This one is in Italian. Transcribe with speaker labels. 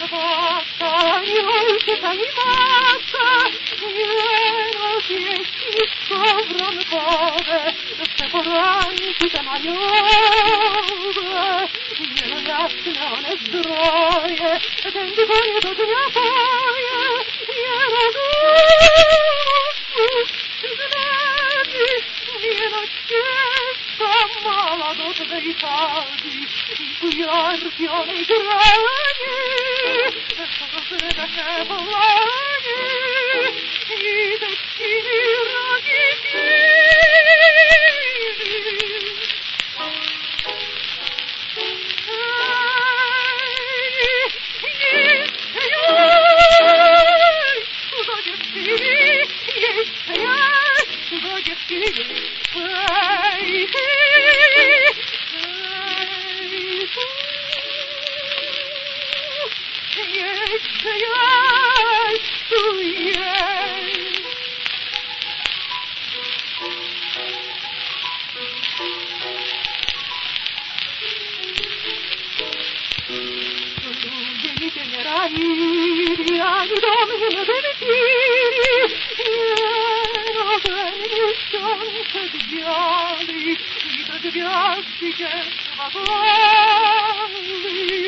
Speaker 1: basta, io che t'animata, io che ti sovrampove, se volanti da maiove, io non è sdroie, e tendi voi da mia foie, io non scherzo, ma la dote dei caldi, in cui ardiano i grani, e sono frega che volani, i destini radicini. Che